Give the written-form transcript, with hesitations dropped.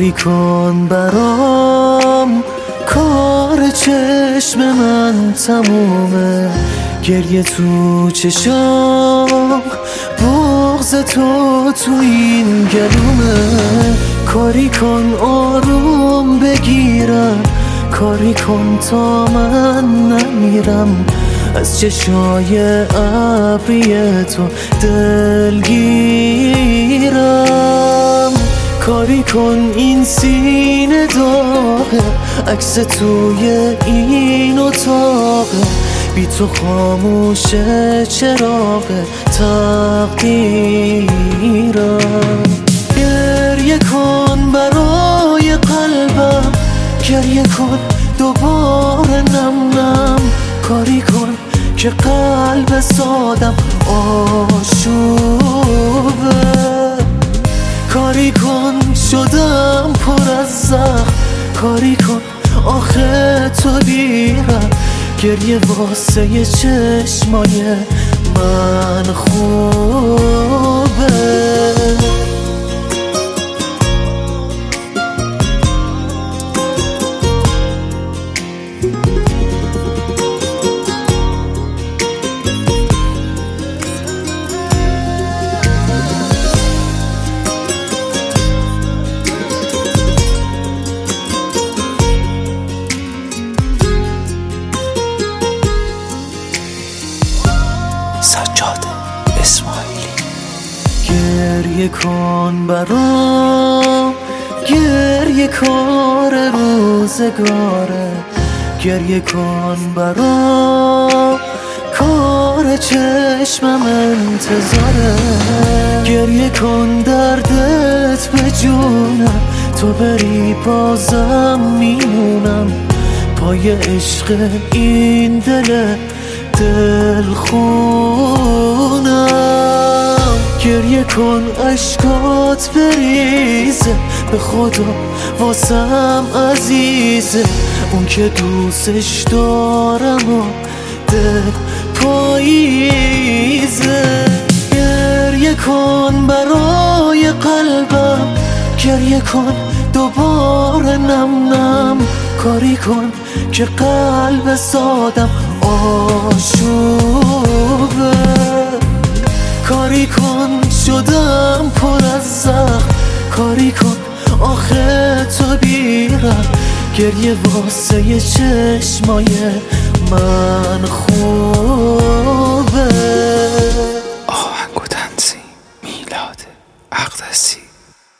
کاری کن برام، کار چشم من تمومه، گریه تو چشام، بغض تو این گلومه. کاری کن آروم بگیرم، کاری کن تا من نمیرم از چشای ابری تو دلگیرم. کاری کن این سینه داغه، عکس توی این اتاقه، بی تو خاموشه چراغ تقدیرم. گریه کن برای قلبم، گریه کن دوباره نم نم، کاری کن که قلب سادم آشوبه. کاری کن شدم پر از زخم، کاری کن آخه تو دیرم، گریه واسه چشمای من خوبه. سجاد اسماعیلی. گریه کن برام، گریه کار روزگاره، گریه کن برام، کار چشمم انتظاره. گریه کن دردت به جونم، تو بری بازم میمونم، پای عشق این دل خونم. گریه کن اشکات بریزه، به خدا واسم عزیزه، اون که دوستش دارم و دل پاییزه. گریه کن برای قلبم، گریه کن دوباره نم نم، کاری کن که قلب سادم آشوبه. کاری کن شدم پر از زخم، کاری کن آخه تو بیرم، گریه واسه چشمای من